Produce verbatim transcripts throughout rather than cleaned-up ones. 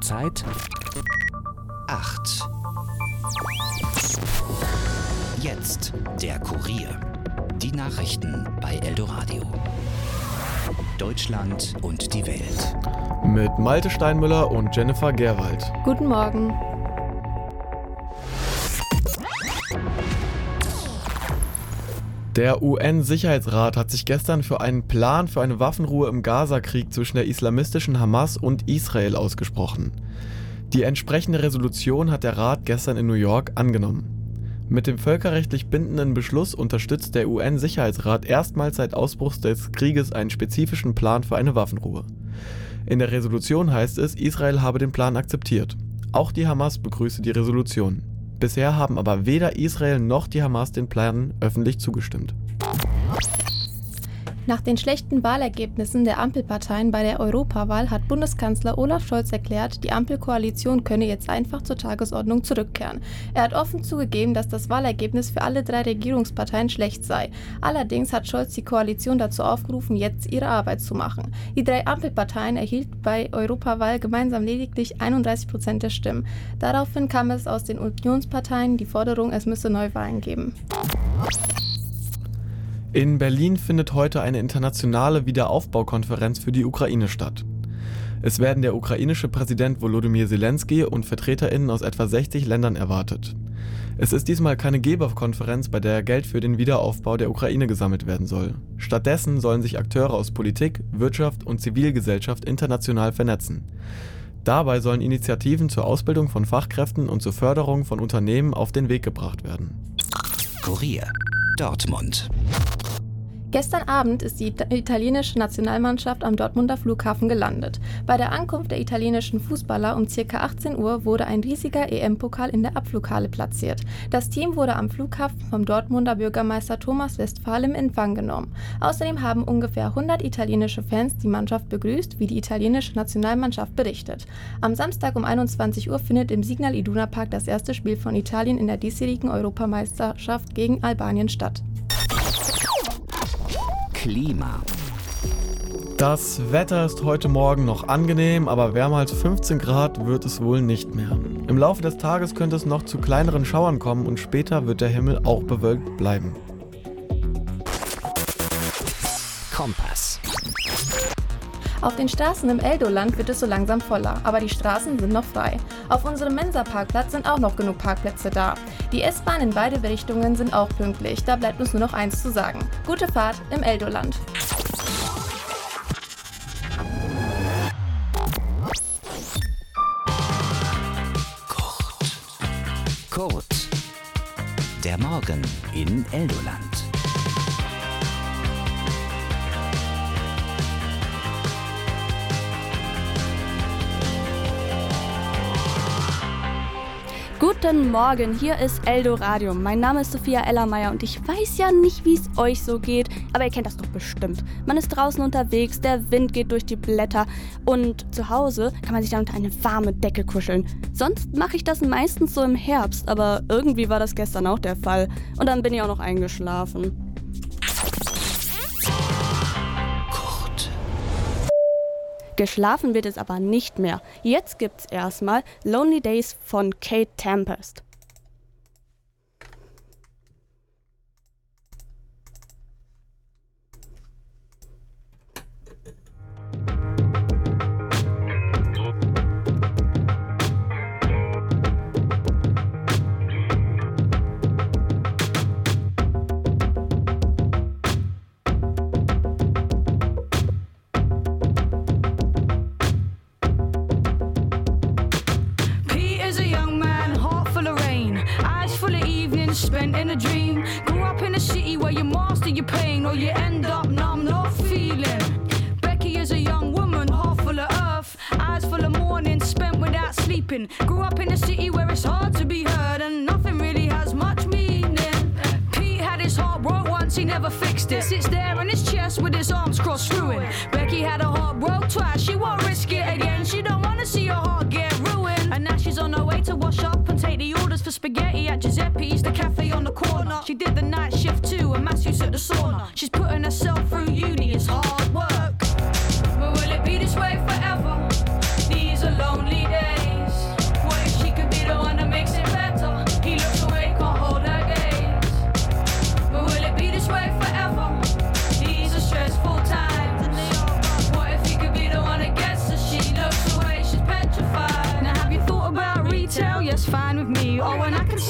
Uhrzeit acht. Jetzt der Kurier. Die Nachrichten bei Eldoradio. Deutschland und die Welt. Mit Malte Steinmüller und Jennifer Gerwald. Guten Morgen. Der U N-Sicherheitsrat hat sich gestern für einen Plan für eine Waffenruhe im Gaza-Krieg zwischen der islamistischen Hamas und Israel ausgesprochen. Die entsprechende Resolution hat der Rat gestern in New York angenommen. Mit dem völkerrechtlich bindenden Beschluss unterstützt der U N-Sicherheitsrat erstmals seit Ausbruch des Krieges einen spezifischen Plan für eine Waffenruhe. In der Resolution heißt es, Israel habe den Plan akzeptiert. Auch die Hamas begrüße die Resolution. Bisher haben aber weder Israel noch die Hamas den Plan öffentlich zugestimmt. Nach den schlechten Wahlergebnissen der Ampelparteien bei der Europawahl hat Bundeskanzler Olaf Scholz erklärt, die Ampelkoalition könne jetzt einfach zur Tagesordnung zurückkehren. Er hat offen zugegeben, dass das Wahlergebnis für alle drei Regierungsparteien schlecht sei. Allerdings hat Scholz die Koalition dazu aufgerufen, jetzt ihre Arbeit zu machen. Die drei Ampelparteien erhielten bei Europawahl gemeinsam lediglich einunddreißig Prozent der Stimmen. Daraufhin kam es aus den Unionsparteien die Forderung, es müsse Neuwahlen geben. In Berlin findet heute eine internationale Wiederaufbaukonferenz für die Ukraine statt. Es werden der ukrainische Präsident Volodymyr Zelensky und VertreterInnen aus etwa sechzig Ländern erwartet. Es ist diesmal keine Geberkonferenz, bei der Geld für den Wiederaufbau der Ukraine gesammelt werden soll. Stattdessen sollen sich Akteure aus Politik, Wirtschaft und Zivilgesellschaft international vernetzen. Dabei sollen Initiativen zur Ausbildung von Fachkräften und zur Förderung von Unternehmen auf den Weg gebracht werden. Kurier Dortmund. Gestern Abend ist die italienische Nationalmannschaft am Dortmunder Flughafen gelandet. Bei der Ankunft der italienischen Fußballer um ca. achtzehn Uhr wurde ein riesiger E M-Pokal in der Abflughalle platziert. Das Team wurde am Flughafen vom Dortmunder Bürgermeister Thomas Westphal in Empfang genommen. Außerdem haben ungefähr hundert italienische Fans die Mannschaft begrüßt, wie die italienische Nationalmannschaft berichtet. Am Samstag um einundzwanzig Uhr findet im Signal Iduna Park das erste Spiel von Italien in der diesjährigen Europameisterschaft gegen Albanien statt. Klima. Das Wetter ist heute Morgen noch angenehm, aber wärmer als fünfzehn Grad wird es wohl nicht mehr. Im Laufe des Tages könnte es noch zu kleineren Schauern kommen und später wird der Himmel auch bewölkt bleiben. Kompass. Auf den Straßen im Eldoland wird es so langsam voller, aber die Straßen sind noch frei. Auf unserem Mensa-Parkplatz sind auch noch genug Parkplätze da. Die S-Bahn in beide Richtungen sind auch pünktlich, da bleibt uns nur noch eins zu sagen. Gute Fahrt im Eldoland. Kurt. Kurt. Der Morgen in Eldoland. Guten Morgen, hier ist Eldoradio. Mein Name ist Sophia Ellermeier und ich weiß ja nicht, wie es euch so geht, aber ihr kennt das doch bestimmt. Man ist draußen unterwegs, der Wind geht durch die Blätter und zu Hause kann man sich dann unter eine warme Decke kuscheln. Sonst mache ich das meistens so im Herbst, aber irgendwie war das gestern auch der Fall und dann bin ich auch noch eingeschlafen. Geschlafen wird es aber nicht mehr. Jetzt gibt's erstmal Lonely Days von Kate Tempest. Spent in a dream. Grew up in a city where you master your pain or you end up numb, not feeling. Becky is a young woman, heart full of earth, eyes full of morning, spent without sleeping. Grew up in a city where it's hard to be heard and nothing really has much meaning. Pete had his heart broke once, he never fixed it. Sits there in his chest with his arms crossed through it. Becky had her heart broke twice, she won't risk it again. She don't wanna see her heart get ruined. And now she's on her way to wash up and take the orders for spaghetti at Giuseppe's, the cafe on the corner. She did the night shift too, and masseuse at the sauna. She's putting herself through uni, it's hard work. But will it be this way forever? These are lonely days.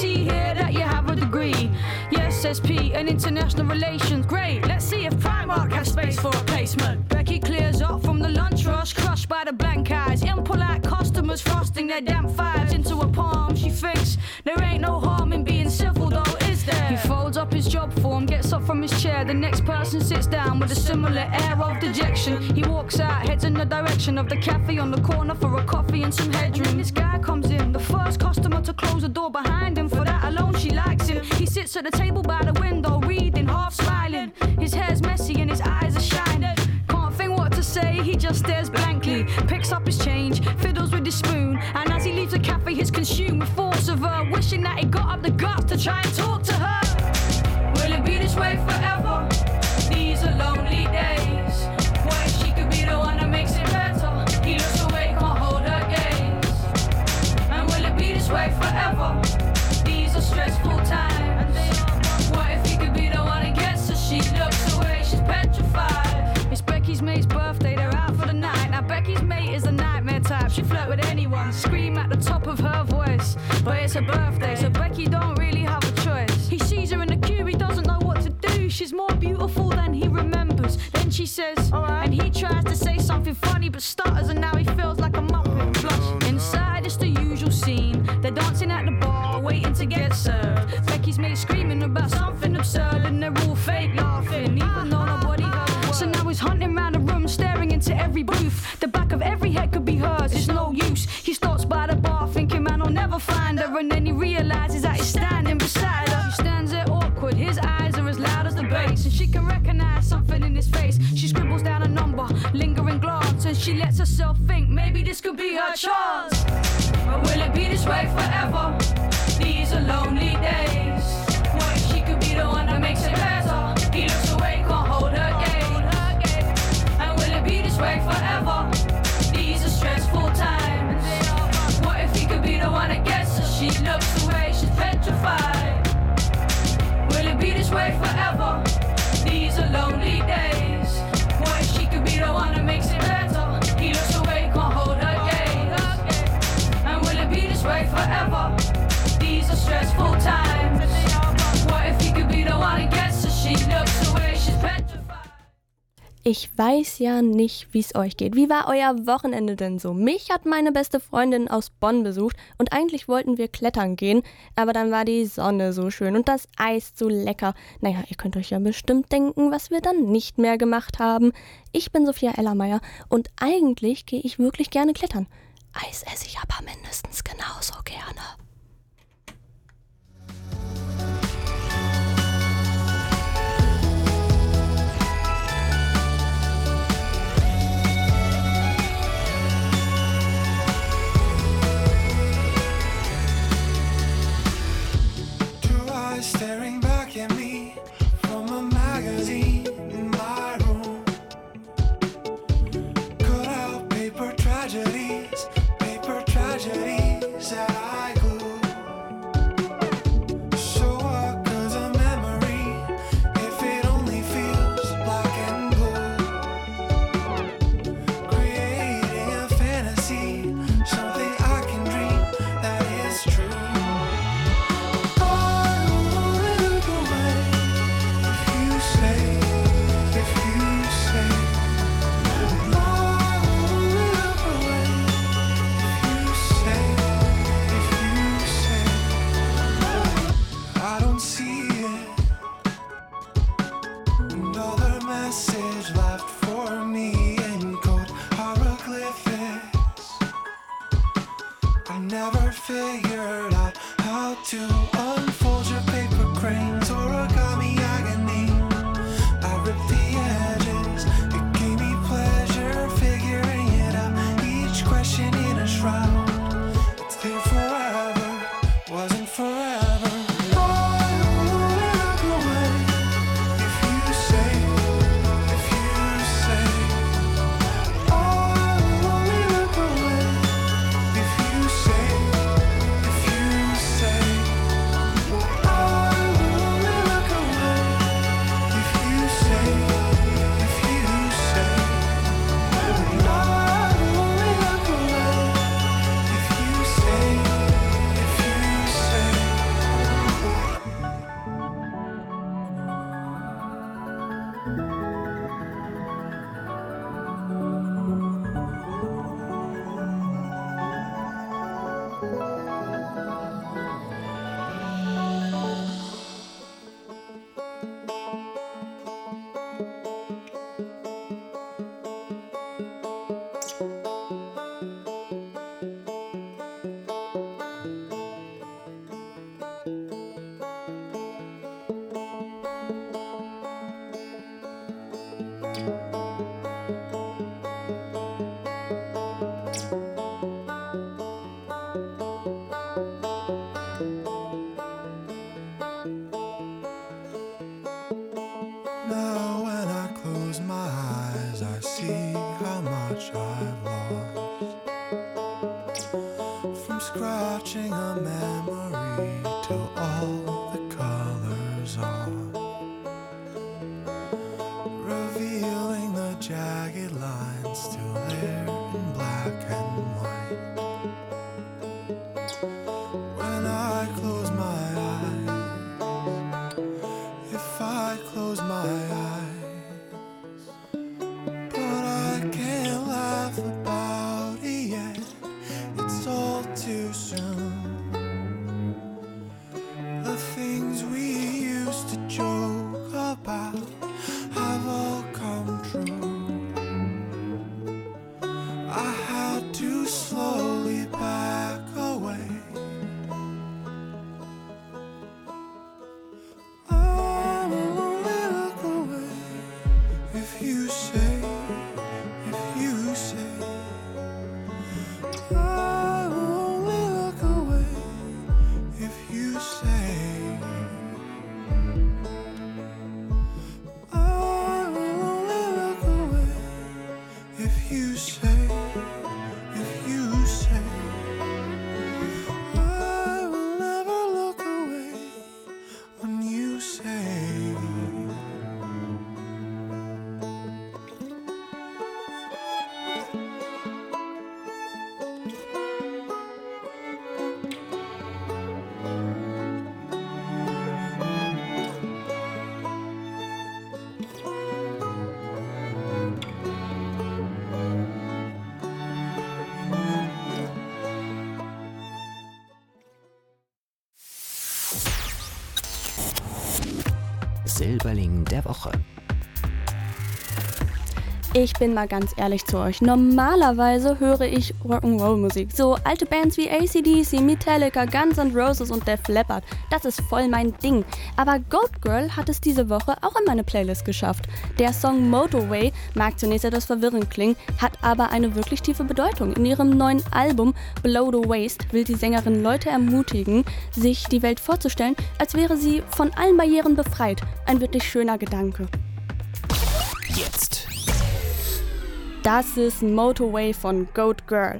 see here that you have a degree. Yes, S P and international relations. Great, let's see if Primark has space for a placement. Becky clears up from the lunch rush, crushed by the blank eyes. Impolite customers frosting their damp fives into a palm. She thinks there ain't no harm in being civil though, is there? He folds up his job form, gets up from his chair. The next person sits down with a similar air of dejection. He walks out, heads in the direction of the cafe on the corner for a coffee and some headroom. This guy comes in, the first customer to close the door behind him. For that alone she likes him. He sits at the table by the window, reading, half smiling. His hair's messy and his eyes are shining. Can't think what to say, he just stares blankly. Picks up his change, fiddles with his spoon, and as he leaves the cafe he's consumed with thoughts of her, wishing that he got up the guts to try and talk to her. Will it be this way forever? These are lonely days. What if she could be the one that makes it better? He looks away, can't hold her gaze. And will it be this way forever? These are stressful times. What if he could be the one that gets her? She looks away, she's petrified. It's Becky's mate's birthday, they're out for the night. Now Becky's mate is a nightmare type. She flirt with anyone, scream at the top of her voice. But it's her birthday, so Becky don't really have a choice. He sees her in the queue, he doesn't know what to do. She's more beautiful than he remembers. Then she says, alright, and he tries to say something funny but stutters, and now he feels like a muppet. Flush. Inside it's the usual scene. They're dancing at the bar, waiting to get served. Becky's mate screaming about something absurd, and they're all fake laughing, even though nobody heard a word. So now he's hunting around the room, staring into every booth. The back of every head could be hers, it's no use. He stops by the bar thinking, man, I'll never find her. And then he realizes that he's standing beside her. She stands there awkward, his eyes are as loud as the bass, and she can recognize something in his face. She scribbles down a number, lingering glance, and she lets herself think maybe this could be her chance. But will it be this way forever? These are lonely days. What if she could be the one that makes it better? He looks away, can't hold her gaze. And will it be this way forever? These are stressful times. What if he could be the one that gets her? She looks away, she's petrified. Will it be this way forever? These are lonely days. What if she could be the one that makes it better? He looks away, can't hold her gaze. And will it be this way forever? These are stressful times. What if he could be the one that gets her? She looks away, she's petrified. Ich weiß ja nicht, wie es euch geht. Wie war euer Wochenende denn so? Mich hat meine beste Freundin aus Bonn besucht und eigentlich wollten wir klettern gehen, aber dann war die Sonne so schön und das Eis so lecker. Naja, ihr könnt euch ja bestimmt denken, was wir dann nicht mehr gemacht haben. Ich bin Sophia Ellermeier und eigentlich gehe ich wirklich gerne klettern. Eis esse ich aber mindestens genauso gerne. Staring back at me from a magazine in my room. Cut out paper tragedies, paper tragedies that I could Silberling der Woche. Ich bin mal ganz ehrlich zu euch. Normalerweise höre ich Rock'n'Roll-Musik. So alte Bands wie A C D C, Metallica, Guns N' Roses und Def Leppard. Das ist voll mein Ding. Aber Goat Girl hat es diese Woche auch in meine Playlist geschafft. Der Song Motorway mag zunächst etwas verwirrend klingen, hat aber eine wirklich tiefe Bedeutung. In ihrem neuen Album Below the Waist will die Sängerin Leute ermutigen, sich die Welt vorzustellen, als wäre sie von allen Barrieren befreit. Ein wirklich schöner Gedanke. Jetzt. Das ist Motorway von Goat Girl.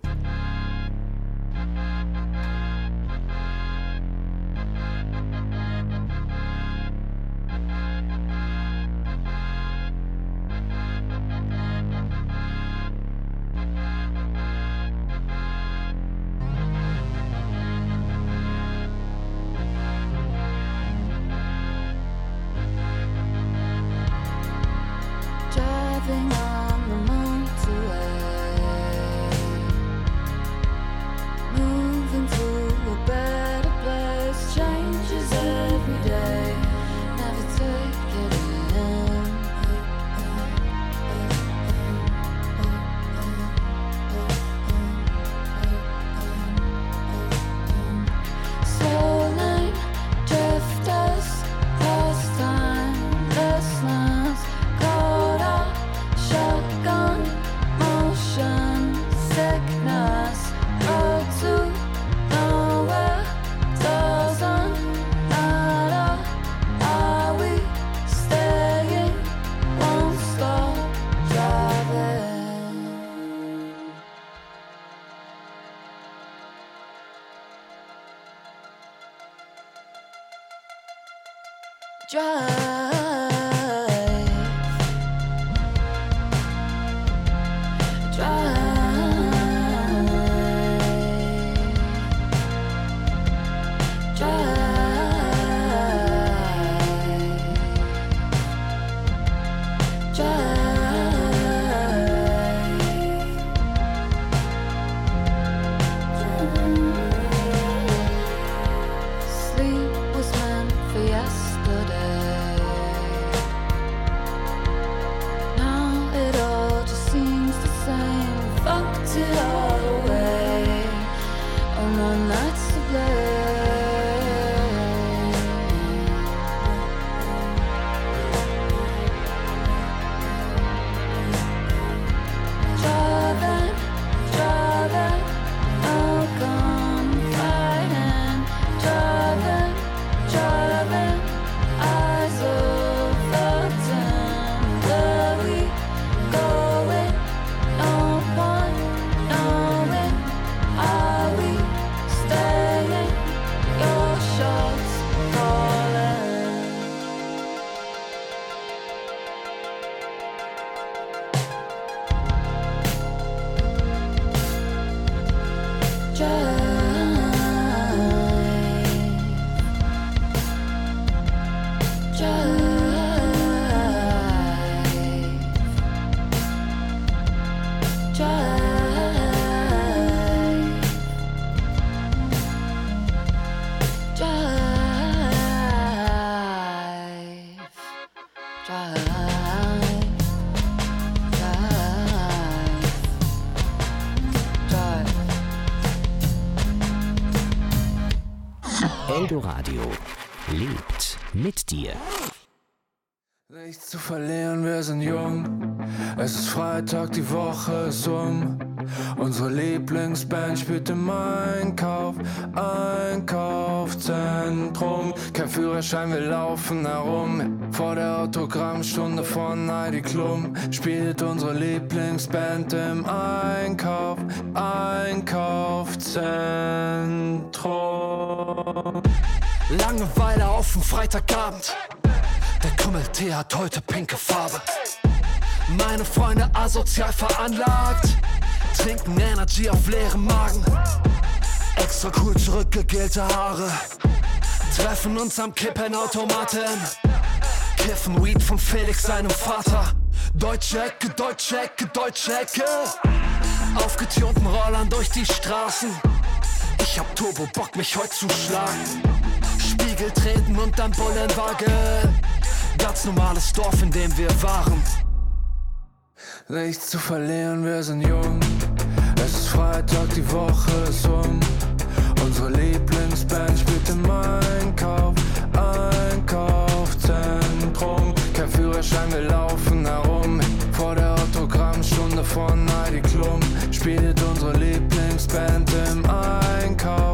Driving on the motorway, moving to a better place. Changes every day, never take it in. Slow lane drifters, past time, listeners. Shotgun motion sickness, road to nowhere, doesn't matter. Are we staying? Won't stop driving. Drive. Sleep was meant for yesterday. Now it all just seems the same. Fucked it all away. Oh, no nights to blame. Driving, driving, no gun fighting. Driving, driving, eyes overturned. Where we going? No point knowing. Are we staying? Your shots calling. Drive, drive, drive, drive, drive, drive. Eldoradio lebt mit dir. Nichts zu verlieren, wir sind jung. Es ist Freitag, die Woche ist um. Unsere Lieblingsband spielt im Einkauf, Einkaufszentrum. Kein Führerschein, wir laufen herum. Vor der Autogrammstunde von Heidi Klum spielt unsere Lieblingsband im Einkauf, Einkaufszentrum. Langeweile auf dem Freitagabend. Der Krümmeltee hat heute pinke Farbe. Meine Freunde asozial veranlagt, trinken Energy auf leerem Magen. Extra cool zurückgegelte Haare, treffen uns am Kippenautomaten, kiffen Weed von Felix seinem Vater. Deutsche Ecke, deutsche Ecke, deutsche Ecke. Aufgetunten Rollern durch die Straßen. Ich hab Turbo Bock, mich heute zu schlagen. Spiegel treten und dann Bullenwagen. Ganz normales Dorf, in dem wir waren. Nichts zu verlieren, wir sind jung. Es ist Freitag, die Woche ist um. Unsere Lieblingsband spielt im Einkauf, Einkaufszentrum. Kein Führerschein, wir laufen herum. Vor der Autogrammstunde von Heidi Klum spielt unsere Lieblingsband im Einkauf,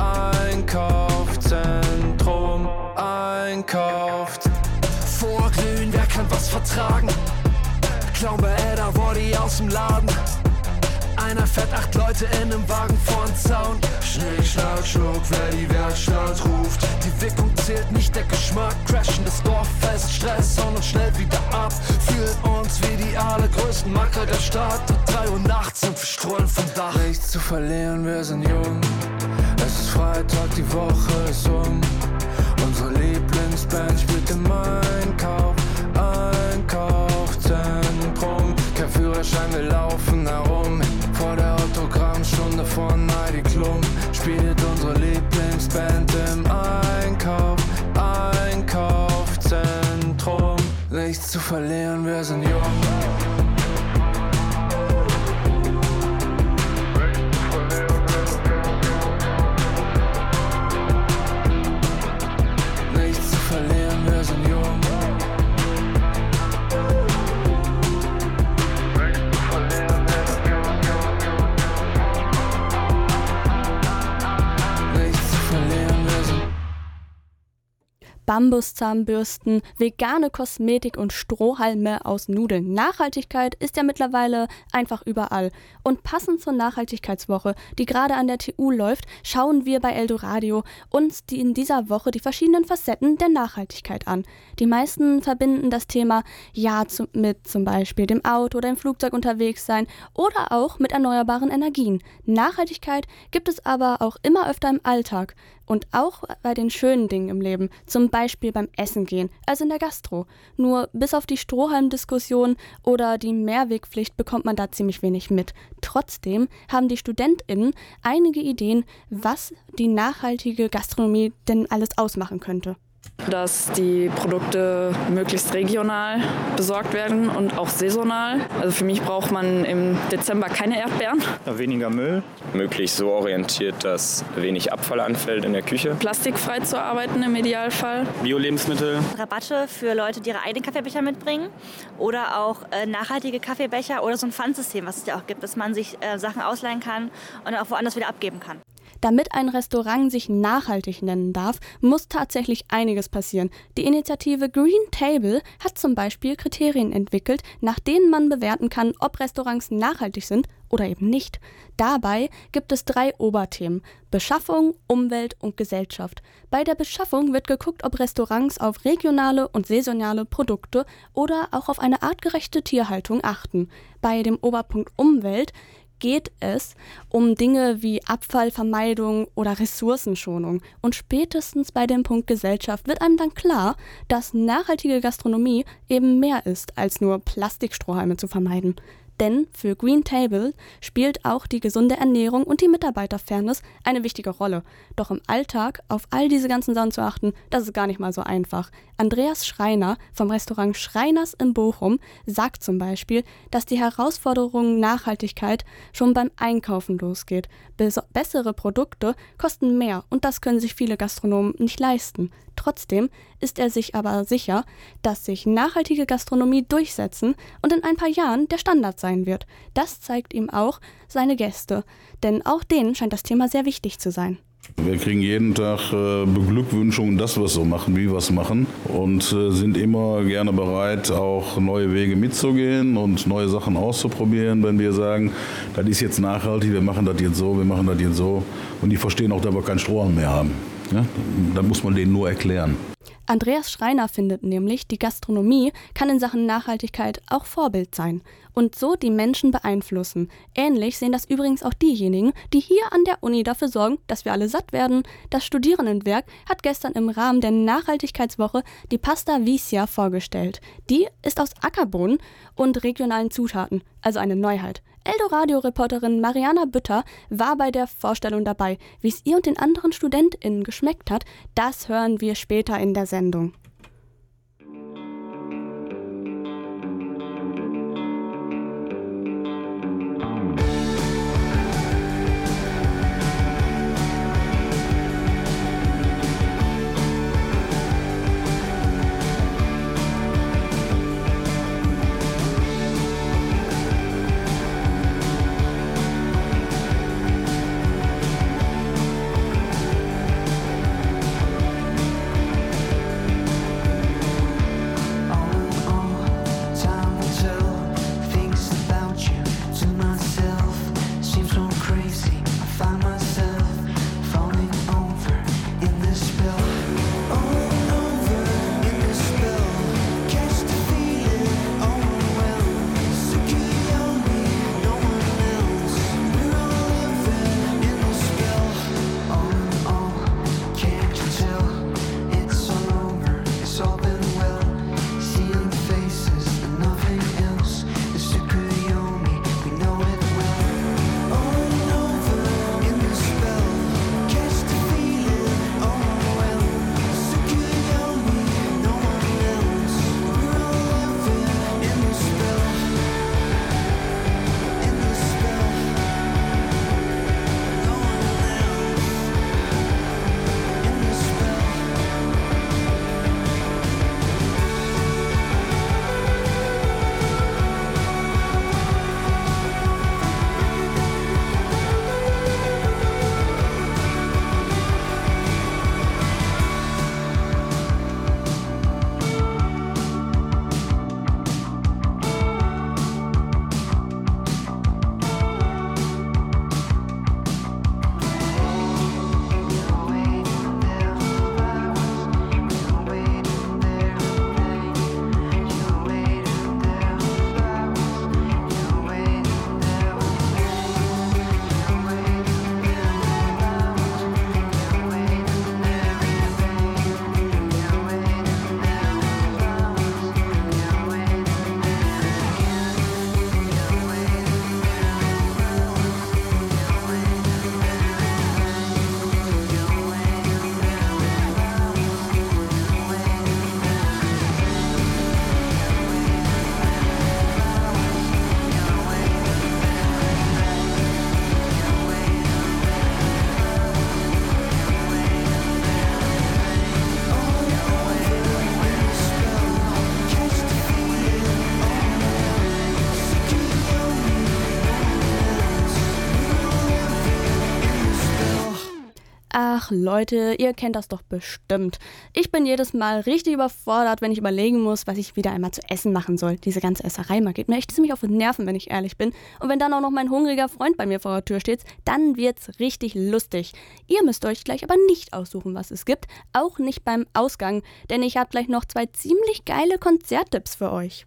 Einkaufszentrum. Einkauft. Vorglühen, wer kann was vertragen? Clown bei Edda, Woddy aus dem Laden. Einer fährt acht Leute in einem Wagen vorn Zaun. Schnick, schnack, schnuck, wer die Werkstatt ruft. Die Wirkung zählt nicht, der Geschmack. Crashen das Dorf fest, Stress, hauen uns schnell wieder ab. Fühlen uns wie die allergrößten Macker der Stadt. Drei Uhr nachts und wir strollen vom Dach. Nichts zu verlieren, wir sind jung. Es ist Freitag, die Woche ist um. Unsere Lieblingsband spielt im Einkauf, Einkaufszentrum. Kein Führerschein, wir laufen herum. Vor der Autogrammstunde von Heidi Klum spielt unsere Lieblingsband im Einkauf, Einkaufszentrum. Nichts zu verlieren, wir sind jung. Nichts zu verlieren, wir sind jung. Bambuszahnbürsten, vegane Kosmetik und Strohhalme aus Nudeln. Nachhaltigkeit ist ja mittlerweile einfach überall. Und passend zur Nachhaltigkeitswoche, die gerade an der T U läuft, schauen wir bei Eldoradio uns die in dieser Woche die verschiedenen Facetten der Nachhaltigkeit an. Die meisten verbinden das Thema ja zu, mit zum Beispiel dem Auto oder im Flugzeug unterwegs sein oder auch mit erneuerbaren Energien. Nachhaltigkeit gibt es aber auch immer öfter im Alltag. Und auch bei den schönen Dingen im Leben, zum Beispiel beim Essen gehen, also in der Gastro. Nur bis auf die Strohhalmdiskussion oder die Mehrwegpflicht bekommt man da ziemlich wenig mit. Trotzdem haben die StudentInnen einige Ideen, was die nachhaltige Gastronomie denn alles ausmachen könnte. Dass die Produkte möglichst regional besorgt werden und auch saisonal. Also für mich braucht man im Dezember keine Erdbeeren. Weniger Müll. Möglichst so orientiert, dass wenig Abfall anfällt in der Küche. Plastikfrei zu arbeiten im Idealfall. Bio-Lebensmittel. Rabatte für Leute, die ihre eigenen Kaffeebecher mitbringen. Oder auch äh, nachhaltige Kaffeebecher oder so ein Pfandsystem, was es ja auch gibt, dass man sich äh, Sachen ausleihen kann und auch woanders wieder abgeben kann. Damit ein Restaurant sich nachhaltig nennen darf, muss tatsächlich einiges passieren. Die Initiative Green Table hat zum Beispiel Kriterien entwickelt, nach denen man bewerten kann, ob Restaurants nachhaltig sind oder eben nicht. Dabei gibt es drei Oberthemen: Beschaffung, Umwelt und Gesellschaft. Bei der Beschaffung wird geguckt, ob Restaurants auf regionale und saisonale Produkte oder auch auf eine artgerechte Tierhaltung achten. Bei dem Oberpunkt Umwelt geht es um Dinge wie Abfallvermeidung oder Ressourcenschonung. Und spätestens bei dem Punkt Gesellschaft wird einem dann klar, dass nachhaltige Gastronomie eben mehr ist, als nur Plastikstrohhalme zu vermeiden. Denn für Green Table spielt auch die gesunde Ernährung und die Mitarbeiterfairness eine wichtige Rolle. Doch im Alltag auf all diese ganzen Sachen zu achten, das ist gar nicht mal so einfach. Andreas Schreiner vom Restaurant Schreiners in Bochum sagt zum Beispiel, dass die Herausforderung Nachhaltigkeit schon beim Einkaufen losgeht. Bes- bessere Produkte kosten mehr und das können sich viele Gastronomen nicht leisten. Trotzdem ist er sich aber sicher, dass sich nachhaltige Gastronomie durchsetzen und in ein paar Jahren der Standard sein wird. Das zeigt ihm auch seine Gäste, denn auch denen scheint das Thema sehr wichtig zu sein. Wir kriegen jeden Tag äh, Beglückwünschungen, dass wir es so machen, wie wir es machen und äh, sind immer gerne bereit, auch neue Wege mitzugehen und neue Sachen auszuprobieren, wenn wir sagen, das ist jetzt nachhaltig, wir machen das jetzt so, wir machen das jetzt so und die verstehen auch, dass wir keinen Strohhalm mehr haben. Ja? Da muss man denen nur erklären. Andreas Schreiner findet nämlich, die Gastronomie kann in Sachen Nachhaltigkeit auch Vorbild sein und so die Menschen beeinflussen. Ähnlich sehen das übrigens auch diejenigen, die hier an der Uni dafür sorgen, dass wir alle satt werden. Das Studierendenwerk hat gestern im Rahmen der Nachhaltigkeitswoche die Pasta Vicia vorgestellt. Die ist aus Ackerbohnen und regionalen Zutaten, also eine Neuheit. Eldoradio-Reporterin Mariana Bütter war bei der Vorstellung dabei. Wie es ihr und den anderen StudentInnen geschmeckt hat, das hören wir später in der Sendung. Ach Leute, ihr kennt das doch bestimmt. Ich bin jedes Mal richtig überfordert, wenn ich überlegen muss, was ich wieder einmal zu essen machen soll. Diese ganze Esserei geht mir echt ziemlich auf den Nerven, wenn ich ehrlich bin. Und wenn dann auch noch mein hungriger Freund bei mir vor der Tür steht, dann wird's richtig lustig. Ihr müsst euch gleich aber nicht aussuchen, was es gibt, auch nicht beim Ausgang, denn ich habe gleich noch zwei ziemlich geile Konzerttipps für euch.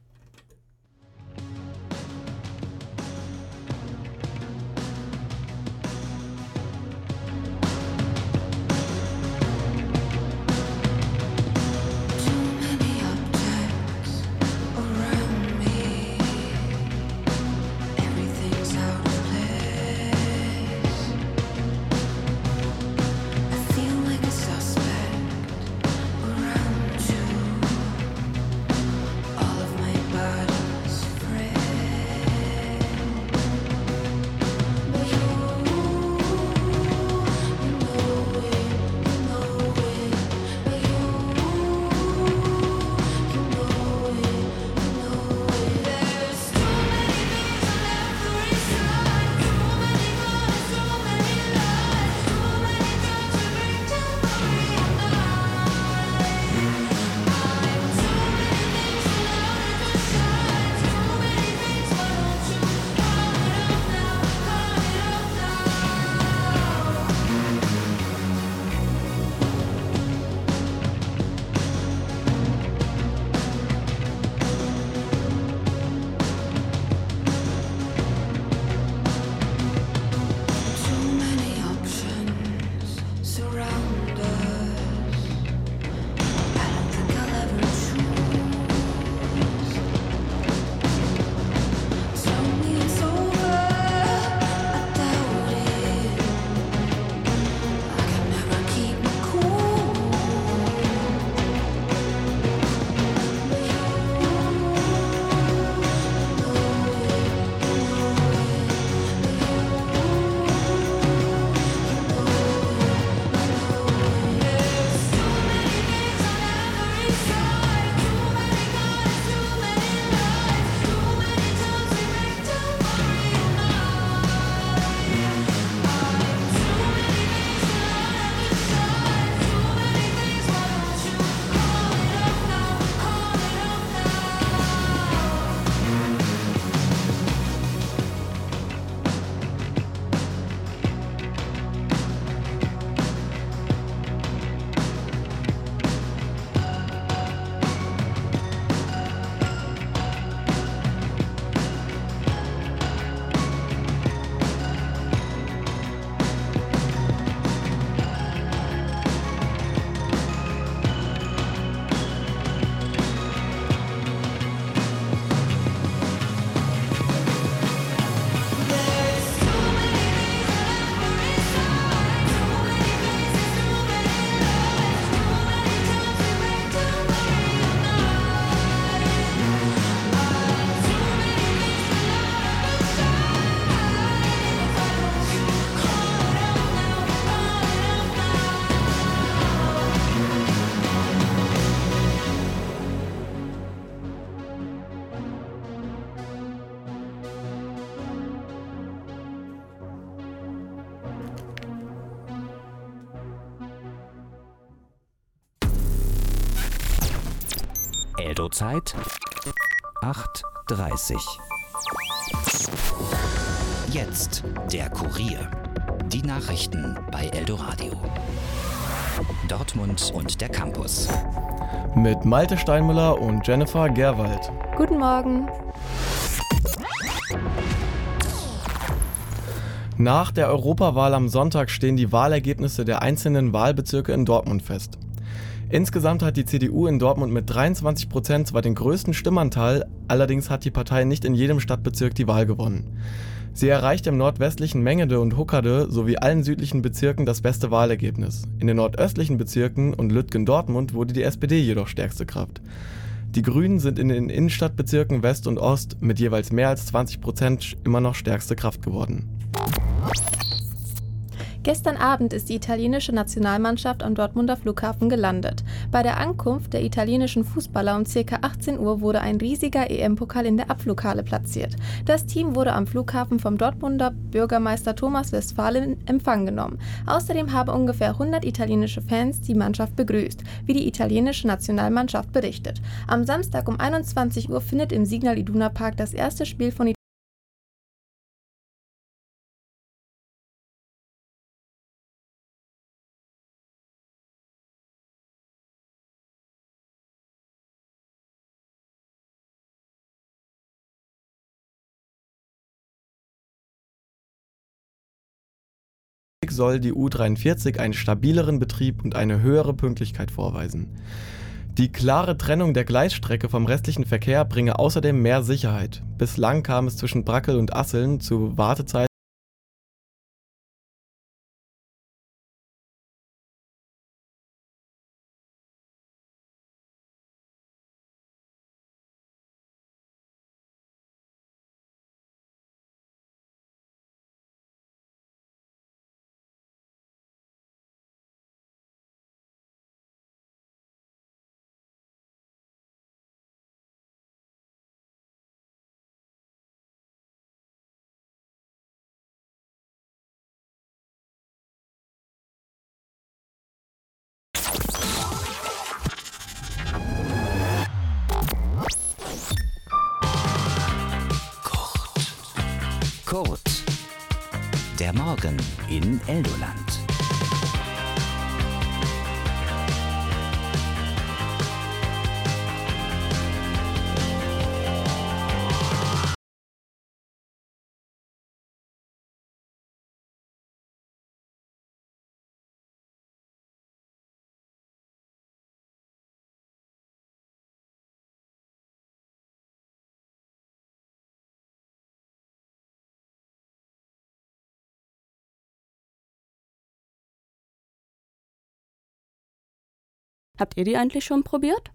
Eldo-Zeit acht Uhr dreißig. Jetzt der Kurier. Die Nachrichten bei Eldoradio. Dortmund und der Campus. Mit Malte Steinmüller und Jennifer Gerwald. Guten Morgen. Nach der Europawahl am Sonntag stehen die Wahlergebnisse der einzelnen Wahlbezirke in Dortmund fest. Insgesamt hat die C D U in Dortmund mit dreiundzwanzig Prozent zwar den größten Stimmanteil, allerdings hat die Partei nicht in jedem Stadtbezirk die Wahl gewonnen. Sie erreicht im nordwestlichen Mengede und Huckade sowie allen südlichen Bezirken das beste Wahlergebnis. In den nordöstlichen Bezirken und Lütgendortmund wurde die S P D jedoch stärkste Kraft. Die Grünen sind in den Innenstadtbezirken West und Ost mit jeweils mehr als zwanzig Prozent immer noch stärkste Kraft geworden. Gestern Abend ist die italienische Nationalmannschaft am Dortmunder Flughafen gelandet. Bei der Ankunft der italienischen Fußballer um ca. achtzehn Uhr wurde ein riesiger E M-Pokal in der Abflughalle platziert. Das Team wurde am Flughafen vom Dortmunder Bürgermeister Thomas Westphal in Empfang genommen. Außerdem haben ungefähr hundert italienische Fans die Mannschaft begrüßt, wie die italienische Nationalmannschaft berichtet. Am Samstag um einundzwanzig Uhr findet im Signal Iduna Park das erste Spiel von soll die U dreiundvierzig einen stabileren Betrieb und eine höhere Pünktlichkeit vorweisen. Die klare Trennung der Gleisstrecke vom restlichen Verkehr bringe außerdem mehr Sicherheit. Bislang kam es zwischen Brackel und Asseln zu Wartezeiten Kurt. Der Morgen in Eldoland. Habt ihr die eigentlich schon probiert?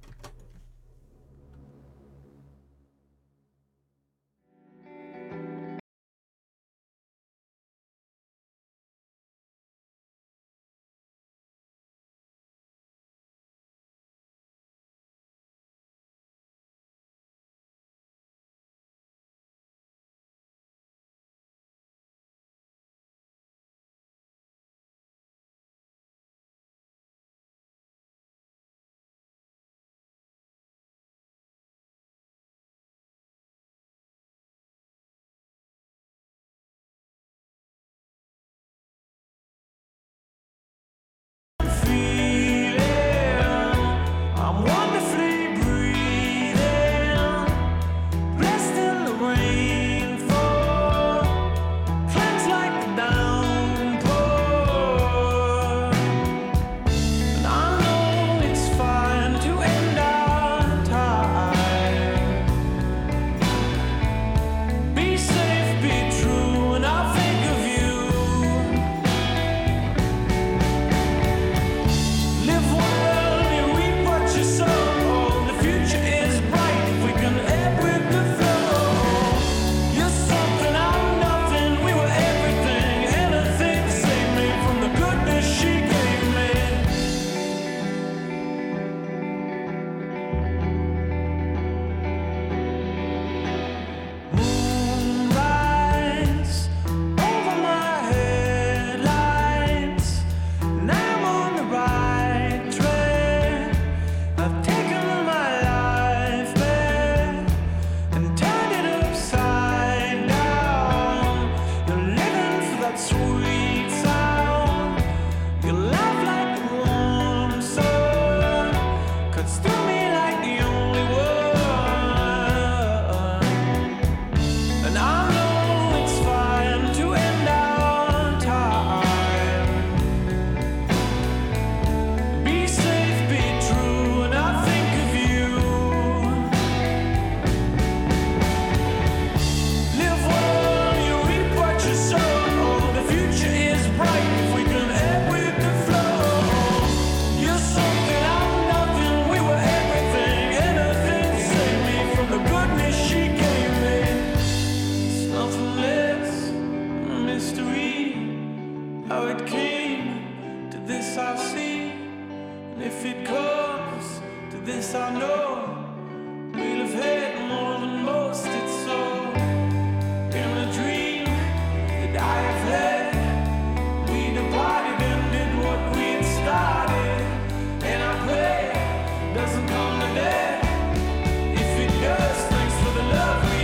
this I know, we'll have had more than most, it's so. In a dream that I have had, we departed and did what we had started. And I pray it doesn't come to that. If it does, thanks for the love we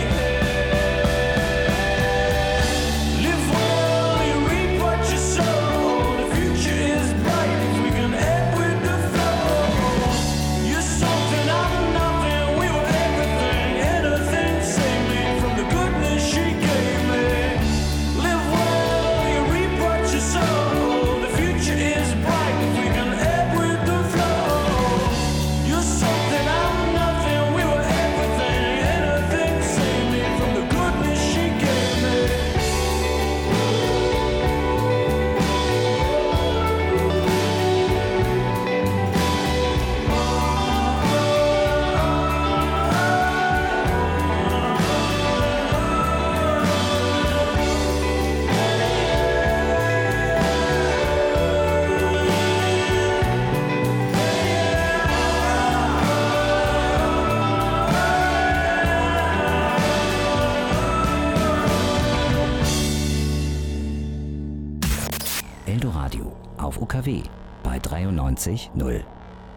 had. Live well, you reap what you sow. The future is bright if we can ebb with the flow. You're something, I'm nothing, we were everything. Anything, save me from the goodness she gave me. Live well, you reap what you sow. The future is bright if we can ebb with the flow. You're something, I'm nothing, we were everything. Anything, save me from the goodness she gave me. Eldoradio auf U K W bei dreiundneunzig Komma null.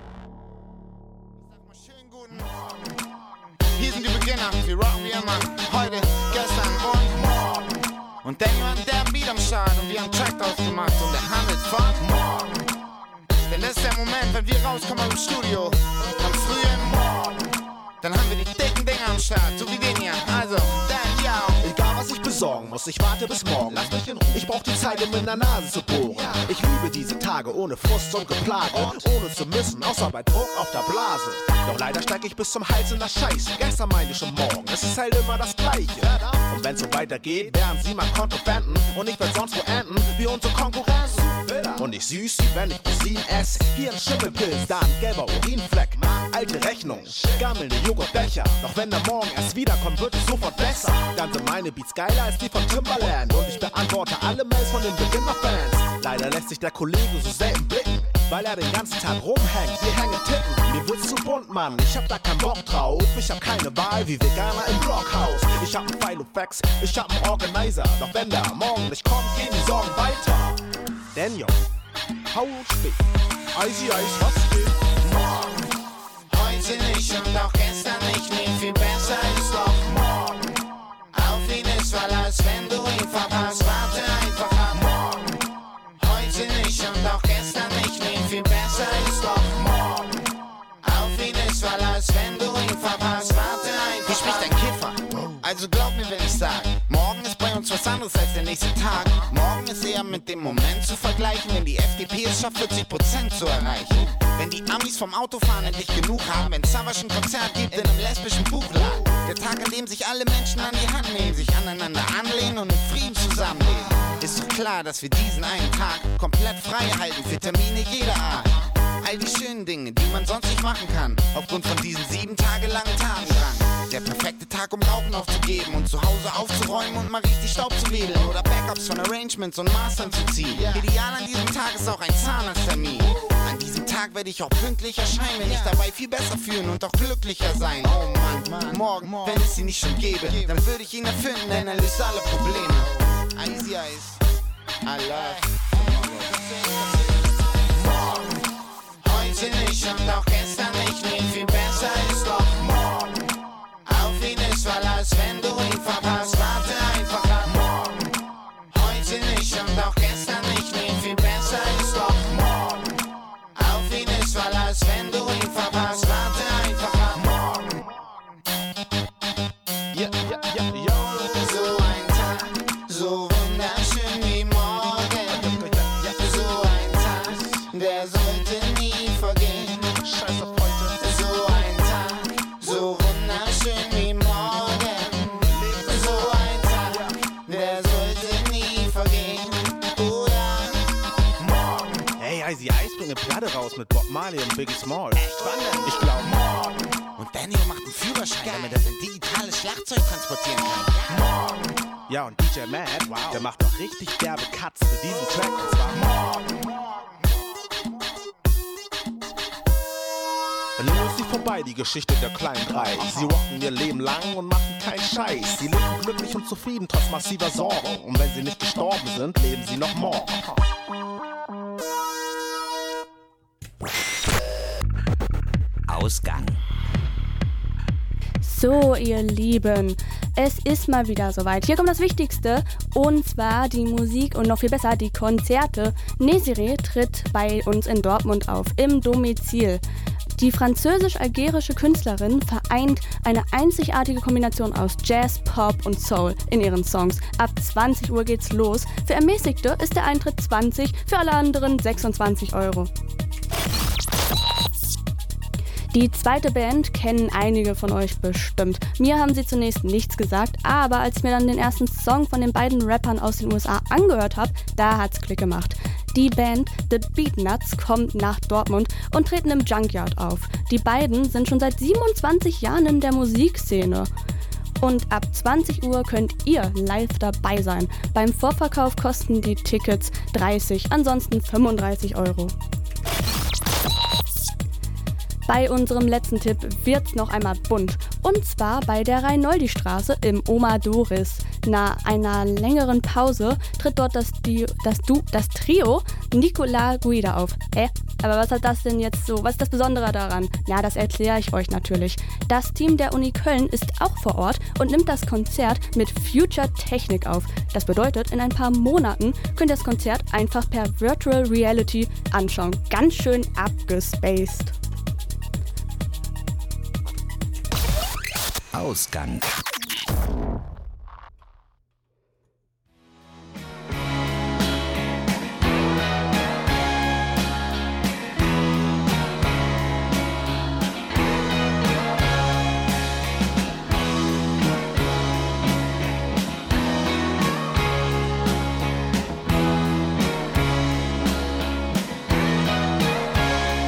Hier sind die Beginner, wir rocken wie immer. Heute, gestern und morgen. Und denk an der Beat am Start und wir haben Track draus gemacht und der handelt von morgen. Denn das ist der Moment, wenn wir rauskommen aus dem Studio am frühen Morgen. Dann haben wir die dicken Dinger am Start, so wie den hier. Also, dann ja. Egal was ich besorgen muss, ich warte bis morgen. Lass mich in Ruhe. Ich brauch die Zeit, um in der Nase zu bohren. Ich liebe diese Tage ohne Frust und Geplage, ohne zu müssen, außer bei Druck auf der Blase. Doch leider steig ich bis zum Hals in der Scheiße. Gestern meinte ich schon morgen, es ist halt immer das Gleiche. Und wenn's so weitergeht, werden sie mein Konto fänden. Und ich werd sonst wo enden, wie unsere Konkurrenz. Und ich süß, wie wenn ich Rosinen esse. Hier ein Schimmelpilz, da ein gelber Urinfleck. Alte Rechnung, gammelnde Joghurtbecher. Doch wenn der Morgen erst wiederkommt, wird es sofort besser. Dann sind meine Beats geiler als die von Timbaland. Und ich beantworte alle Mails von den Beginner-Fans. Leider lässt sich der Kollege so selten blicken, weil er den ganzen Tag rumhängt, wir hängen tippen. Mir wird's zu bunt, Mann, ich hab da keinen Bock drauf. Ich hab keine Wahl wie Veganer im Blockhaus. Ich hab einen Filofax, ich hab einen Organizer. Doch wenn der morgen nicht kommt, gehen die Sorgen weiter. Denn yo, Haut spät, Icy Ice, was geht? Morgen, heute nicht und auch gestern nicht. Nee, viel besser ist doch morgen. Auf ihn ist Verlass, wenn du ihn verpasst. Warte einfach ab. Morgen, heute nicht und auch gestern nicht. Nee, viel besser ist doch morgen. Auf ihn ist Verlass, wenn du ihn verpasst. Warte einfach ab. Hier spricht ein Kiffer, also glaub mir, wenn ich sag, morgen ist bei uns was anderes als der nächste Tag. Morgen ist eher mit dem Moment zu vergleichen, wenn die F D P es schafft, vierzig Prozent zu erreichen. Wenn die Amis vom Autofahren endlich genug haben, wenn Savage ein Konzert gibt in einem lesbischen Buchladen. Der Tag, an dem sich alle Menschen an die Hand nehmen, sich aneinander anlehnen und in Frieden zusammenleben. Ist doch klar, dass wir diesen einen Tag komplett frei halten für Termine jeder Art. All die schönen Dinge, die man sonst nicht machen kann, aufgrund von diesen sieben Tage langen Tatendrang. Der perfekte Tag, um Rauchen aufzugeben und zu Hause aufzuräumen und mal richtig Staub zu wedeln oder Backups von Arrangements und Mastern zu ziehen. Ideal an diesem Tag ist auch ein Zahnarzttermin. An diesem Tag werde ich auch pünktlich erscheinen, wenn ich dabei viel besser fühlen und auch glücklicher sein. Oh Mann, morgen, wenn es sie nicht schon gäbe, dann würde ich ihn erfinden, denn er löst alle Probleme. Icy Ice, I love morgen, heute nicht und auch gestern nicht. Nee, viel besser ist doch morgen. Auf ihn ist Verlass, wenn du ihn verpasst. Warte einfach ab. Morgen, heute nicht und auch gestern nicht. Nee, viel besser ist doch morgen. Auf ihn ist Verlass, wenn du ihn verpasst. Warte einfach ab. Morgen. Ja, ja, ja, ja. So ein Tag, so wunderschön wie morgen. So ein Tag, der sollte nie vergehen. Scheiß auf heute. So ein Tag, so wunderschön wie morgen. So ein Tag, der sollte nie vergehen. Oh ja. Morgen. Hey, Icy Ice bringt eine Platte raus mit Bob Marley und Biggie Small. Echt, wann denn? Ich glaub morgen. Und Daniel macht einen Führerschein, Geil. damit er sein digitales Schlagzeug transportieren kann. Morgen. Ja, und D J Mad, wow, der macht doch richtig derbe Cuts für diesen Track. Und zwar morgen. Wenn du Lucy vorbei, die Geschichte der kleinen drei. Sie rocken ihr Leben lang und machen keinen Scheiß. Sie leben glücklich und zufrieden, trotz massiver Sorgen. Und wenn sie nicht gestorben sind, leben sie noch morgen. Ausgang. So, ihr Lieben, es ist mal wieder soweit. Hier kommt das Wichtigste, und zwar die Musik und noch viel besser die Konzerte. Nesiree tritt bei uns in Dortmund auf, im Domizil. Die französisch-algerische Künstlerin vereint eine einzigartige Kombination aus Jazz, Pop und Soul in ihren Songs. Ab zwanzig Uhr geht's los. Für Ermäßigte ist der Eintritt zwanzig, für alle anderen sechsundzwanzig Euro. Die zweite Band kennen einige von euch bestimmt. Mir haben sie zunächst nichts gesagt, aber als ich mir dann den ersten Song von den beiden Rappern aus den U S A angehört habe, da hat's Klick gemacht. Die Band The Beatnuts kommt nach Dortmund und treten im Junkyard auf. Die beiden sind schon seit siebenundzwanzig Jahren in der Musikszene. Und ab zwanzig Uhr könnt ihr live dabei sein. Beim Vorverkauf kosten die Tickets dreißig, ansonsten fünfunddreißig Euro. Bei unserem letzten Tipp wird's noch einmal bunt. Und zwar bei der Reinoldi-Straße im Oma Doris. Nach einer längeren Pause tritt dort das, Di- das, du- das Trio Nicola Guida auf. Hä? Aber was hat das denn jetzt so? Was ist das Besondere daran? Ja, das erkläre ich euch natürlich. Das Team der Uni Köln ist auch vor Ort und nimmt das Konzert mit Future Technik auf. Das bedeutet, in ein paar Monaten könnt ihr das Konzert einfach per Virtual Reality anschauen. Ganz schön abgespaced. Ausgang.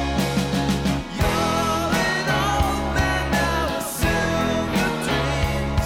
You're an old man now, a silver dream.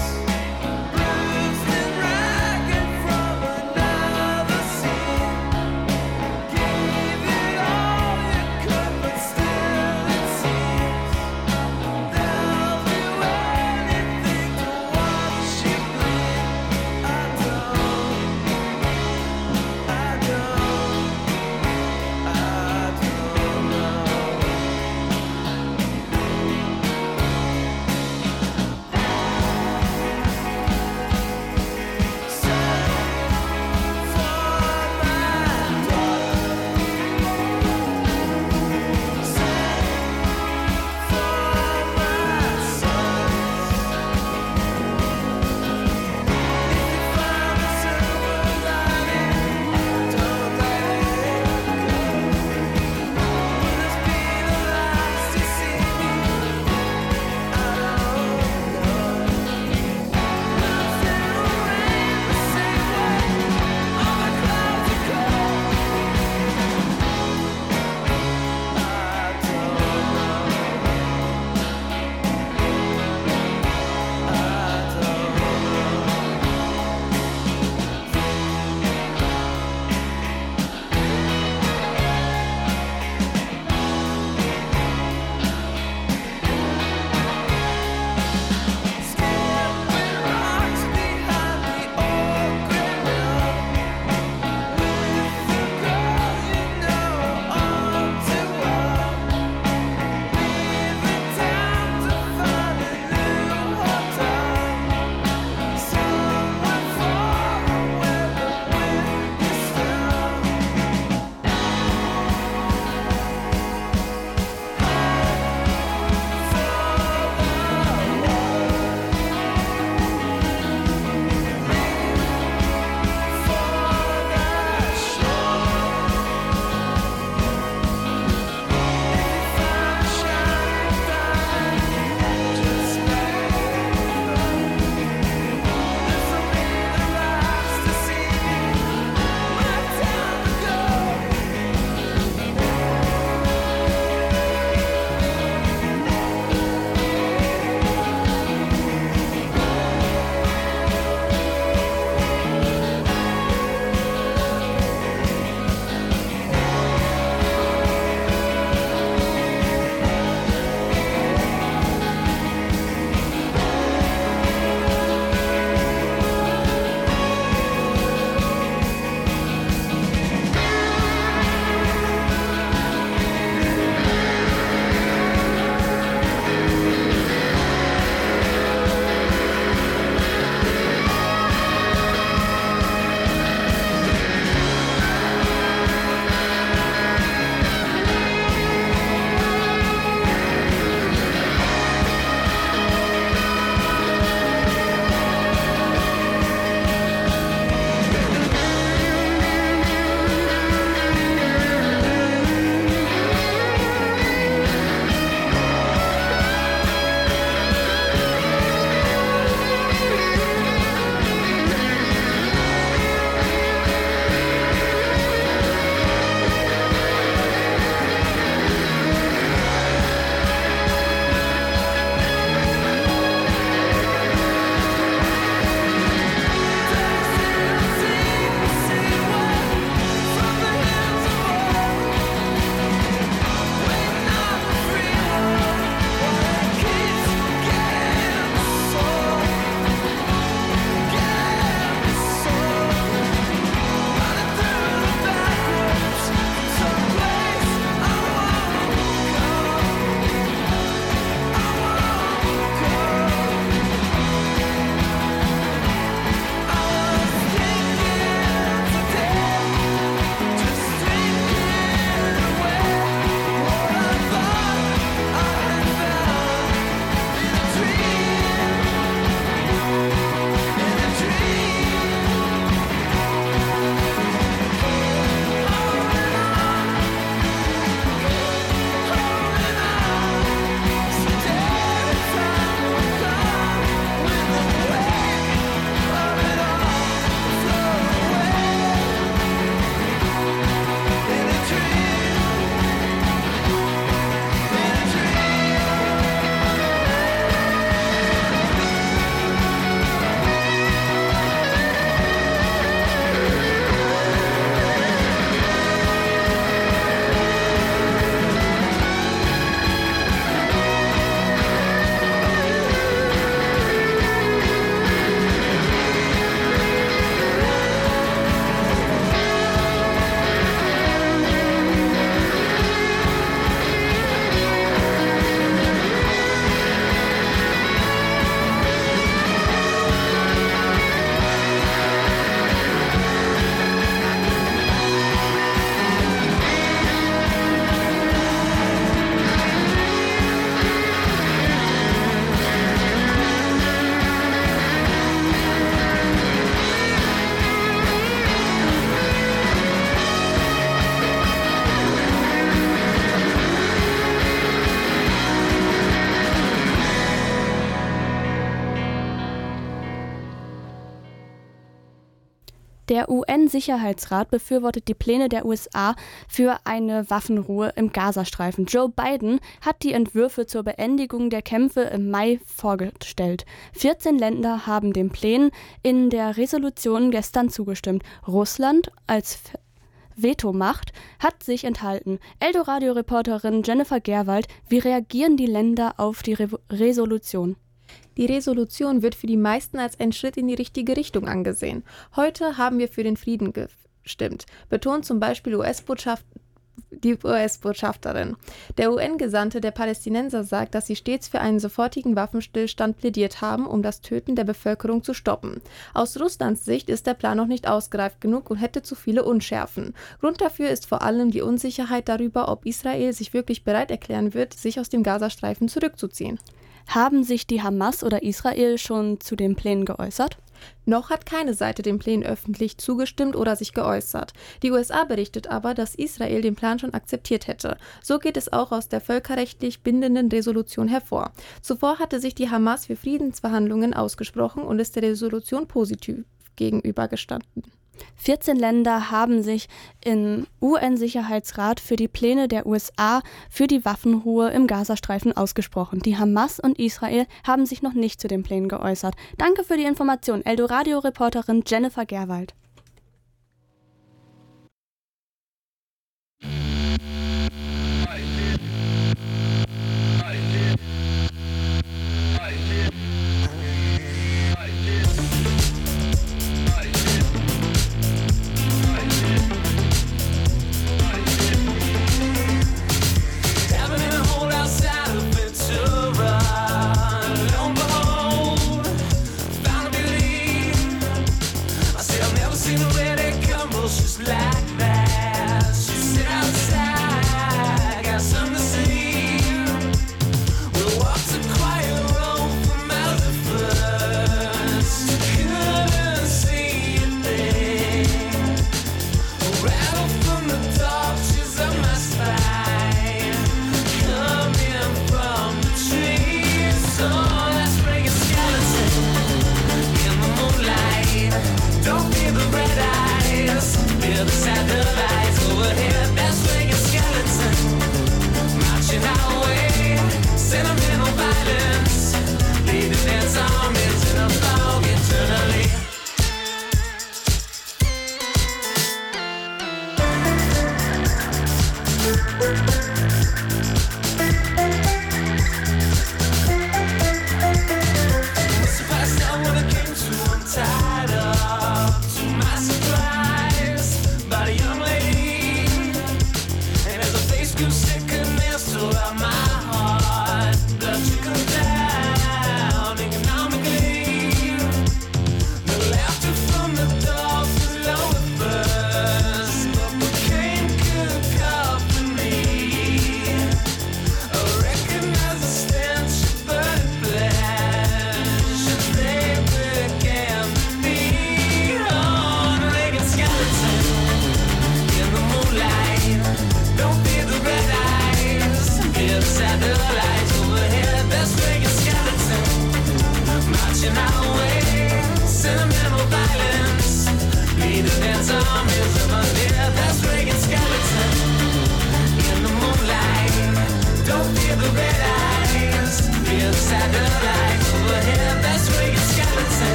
Der U N-Sicherheitsrat befürwortet die Pläne der U S A für eine Waffenruhe im Gazastreifen. Joe Biden hat die Entwürfe zur Beendigung der Kämpfe im Mai vorgestellt. vierzehn Länder haben den Plänen in der Resolution gestern zugestimmt. Russland als Vetomacht hat sich enthalten. Eldoradio-Reporterin Jennifer Gerwald, wie reagieren die Länder auf die Re- Resolution? Die Resolution wird für die meisten als ein Schritt in die richtige Richtung angesehen. Heute haben wir für den Frieden gestimmt, betont zum Beispiel U S-Botschaft, die U S-Botschafterin. Der U N-Gesandte der Palästinenser sagt, dass sie stets für einen sofortigen Waffenstillstand plädiert haben, um das Töten der Bevölkerung zu stoppen. Aus Russlands Sicht ist der Plan noch nicht ausgereift genug und hätte zu viele Unschärfen. Grund dafür ist vor allem die Unsicherheit darüber, ob Israel sich wirklich bereit erklären wird, sich aus dem Gazastreifen zurückzuziehen. Haben sich die Hamas oder Israel schon zu den Plänen geäußert? Noch hat keine Seite den Plänen öffentlich zugestimmt oder sich geäußert. Die U S A berichtet aber, dass Israel den Plan schon akzeptiert hätte. So geht es auch aus der völkerrechtlich bindenden Resolution hervor. Zuvor hatte sich die Hamas für Friedensverhandlungen ausgesprochen und ist der Resolution positiv gegenübergestanden. vierzehn Länder haben sich im U N-Sicherheitsrat für die Pläne der U S A für die Waffenruhe im Gazastreifen ausgesprochen. Die Hamas und Israel haben sich noch nicht zu den Plänen geäußert. Danke für die Information, Eldoradio-Reporterin Jennifer Gerwald.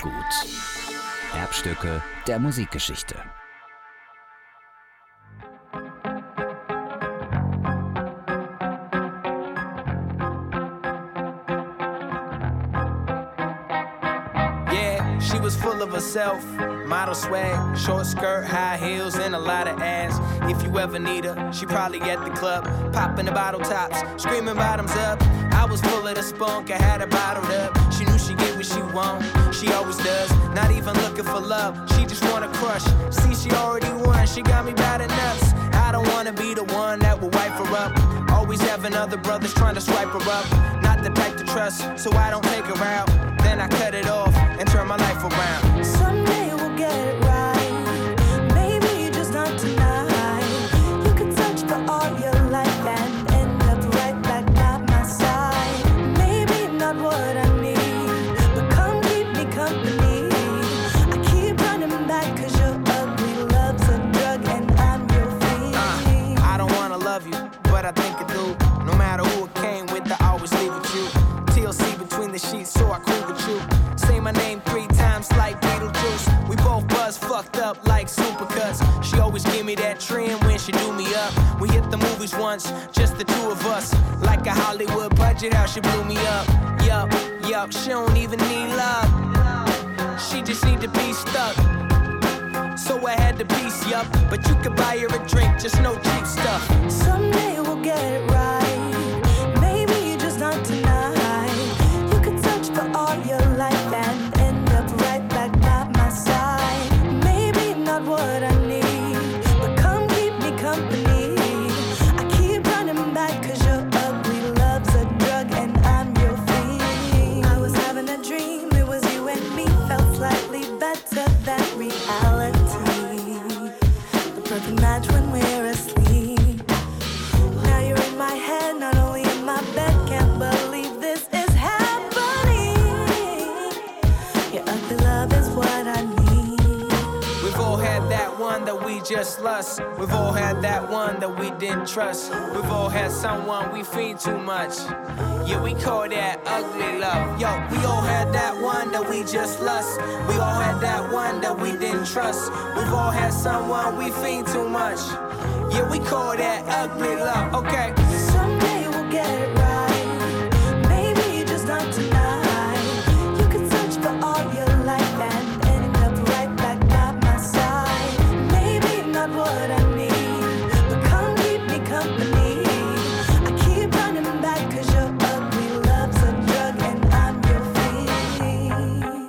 gut. Erbstücke der Musikgeschichte. Yeah, she was full of herself, model swag, short skirt, high heels, and a lot of ass. If you ever need her, she probably at the club, popping the bottle tops, screaming bottoms up. I was full of the spunk, I had her bottled up. She knew she get what she want, she always does. Not even looking for love, she just wanna crush. See, she already won, she got me by the nuts. I don't wanna be the one that will wipe her up. Always having other brothers trying to swipe her up. Not the type to trust, so I don't take her out. Then I cut it off and turn my life around. Someday we'll get it right, maybe just not tonight. You could touch for all your life and end up right back by my side. Maybe not what I need, but come keep me company. I keep running back cause your ugly love's a drug and I'm your fiend. uh, I don't wanna love you, but I think I do. No matter who it came with, I always leave with you. T L C between the sheets, so I cool with you. Say my name three times like Beetlejuice. We both buzz fucked up like supercuts. She always give me that trend when she do me up. We hit the movies once, just the two of us. Like a Hollywood budget, how she blew me up. Yup, yup, she don't even need love. She just need to be stuck. So I had to piece, yup. But you could buy her a drink, just no cheap stuff. Someday we'll get it right, maybe just not tonight. You could touch for all your life and end up right back by my side. Maybe not what I need, but come keep me company. I keep running back cause your ugly love's a drug and I'm your fiend. I was having a dream, it was you and me, felt slightly better than reality. The perfect match when we're asleep. Now you're in my head, not only in my bed. Can't believe this is happening. Your ugly love is what I need. We've all had that one that we just lust. We've all had that one that we didn't trust. We've all had someone we feed too much. Yeah, we call that ugly love. Yo, we all had that one that we just lust. We all had that one that we didn't trust. We've all had someone we feed too much. Yeah, we call that ugly love. Okay. Someday we'll get it right, maybe just not tonight. You could search for all your life and end up right back by my side. Maybe not what I need, but come keep me company. I keep running back cause your ugly love's a drug and I'm your fiend.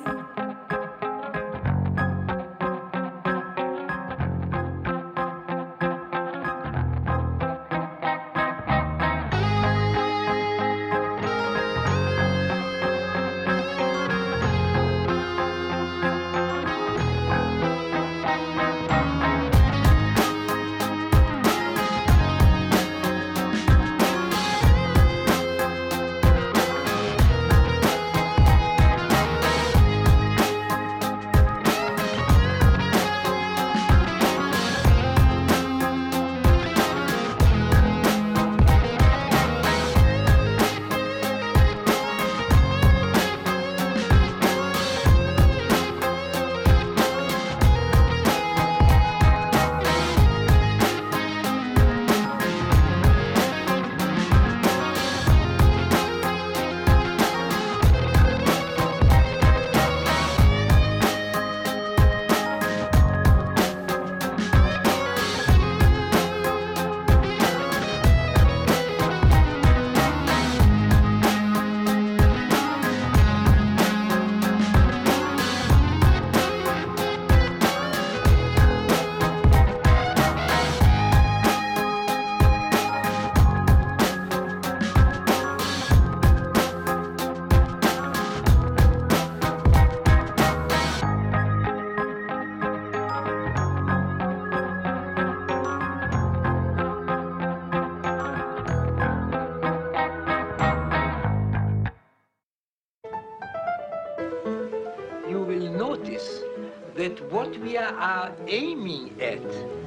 You will notice that what we are aiming at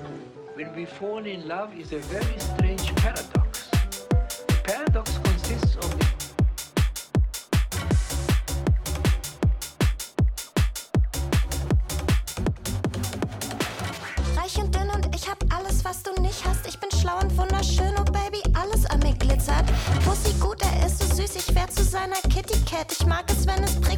when we fall in love is a very strange paradox. The paradox consists of the Parkett. Ich mag es, wenn es brennt.